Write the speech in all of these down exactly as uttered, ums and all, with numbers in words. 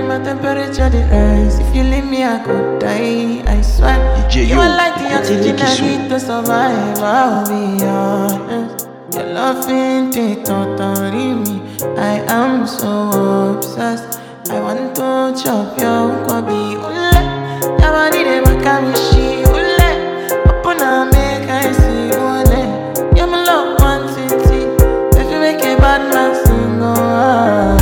my temperature the rise. If you leave me, I could die. I swear. D J You Yo, are like the Etienne oxygen I Kissou. need to survive. I'll be honest. Your love ain't it totally me. I am so obsessed. I want to chop your kwabi ule. Your body they make me she ule. Open up, make I see ule. You're my love quantity. If you make a bad man sing, oh ah.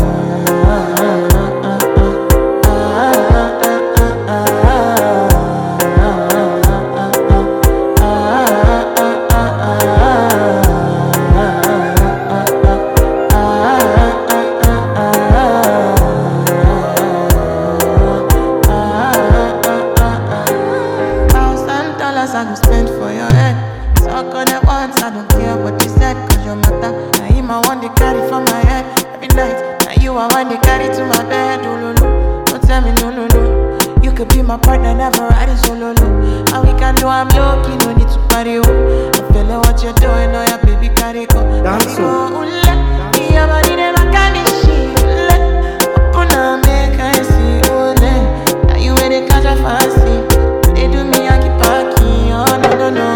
I go spend for your head. Talk on it once, I don't care what you said. Cause your matter, now him I want to carry for my head. Every night, now you I want to carry to my bed. Oh, no, no, don't tell me no, no, no. You could be my partner, never ride it solo, no. And we can do, I'm lucky, no need to party, oh. I'm feeling what you're doing, oh yeah, baby, carry go. Carry go, ooh, let me have a little bit of shit. Open up, make I see, oh, let. Now you ain't the catch a fancy. They do me, I keep packing, oh, no, no, no.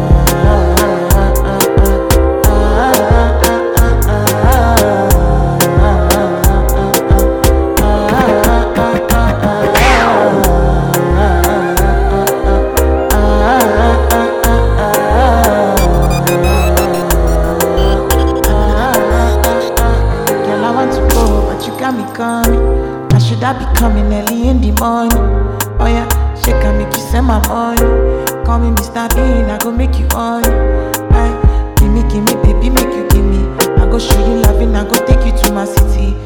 Coming. I should I be coming early in the morning? Oh yeah, shake and make you send my money. Call me Mister Bean, I go make you on. Aye, gimme, gimme, baby, make you gimme. I go show you loving, I go take you to my city.